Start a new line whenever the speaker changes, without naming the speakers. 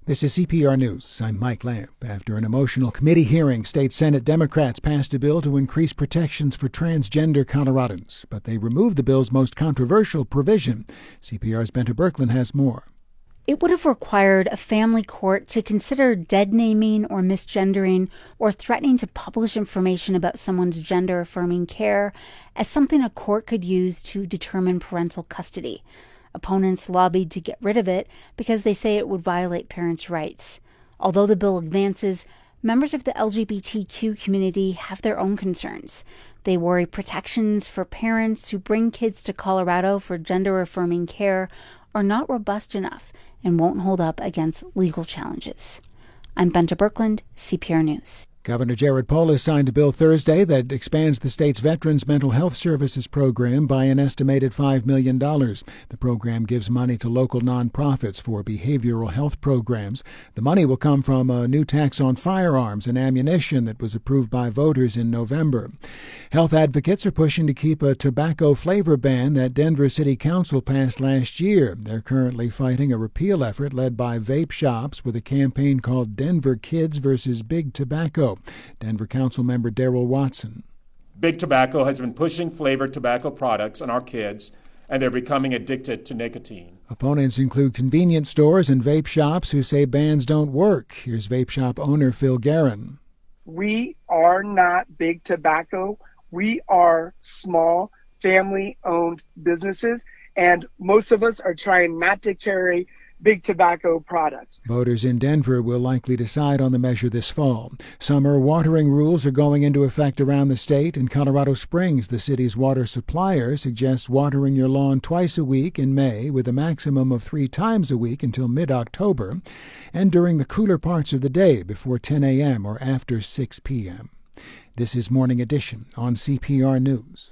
This is CPR News. I'm Mike Lamp. After an emotional committee hearing, state Senate Democrats passed a bill to increase protections for transgender Coloradans, but they removed the bill's most controversial provision. CPR's Benta Birkeland has more.
It would have required a family court to consider dead naming or misgendering or threatening to publish information about someone's gender-affirming care as something a court could use to determine parental custody. Opponents lobbied to get rid of it because they say it would violate parents' rights. Although the bill advances, members of the LGBTQ community have their own concerns. They worry protections for parents who bring kids to Colorado for gender-affirming care are not robust enough and won't hold up against legal challenges. I'm Benta Birkeland, CPR News.
Governor Jared Polis signed a bill Thursday that expands the state's Veterans Mental Health Services program by an estimated $5 million. The program gives money to local nonprofits for behavioral health programs. The money will come from a new tax on firearms and ammunition that was approved by voters in November. Health advocates are pushing to keep a tobacco flavor ban that Denver City Council passed last year. They're currently fighting a repeal effort led by vape shops with a campaign called Denver Kids versus Big Tobacco. Denver Council member Darrell Watson.
Big Tobacco has been pushing flavored tobacco products on our kids, and they're becoming addicted to nicotine.
Opponents include convenience stores and vape shops who say bans don't work. Here's vape shop owner Phil Guerin.
We are not Big Tobacco. We are small, family-owned businesses, and most of us are trying not to carry Big Tobacco products.
Voters in Denver will likely decide on the measure this fall. Summer watering rules are going into effect around the state. In Colorado Springs, the city's water supplier suggests watering your lawn twice a week in May with a maximum of 3 times a week until mid-October and during the cooler parts of the day before 10 a.m. or after 6 p.m. This is Morning Edition on CPR News.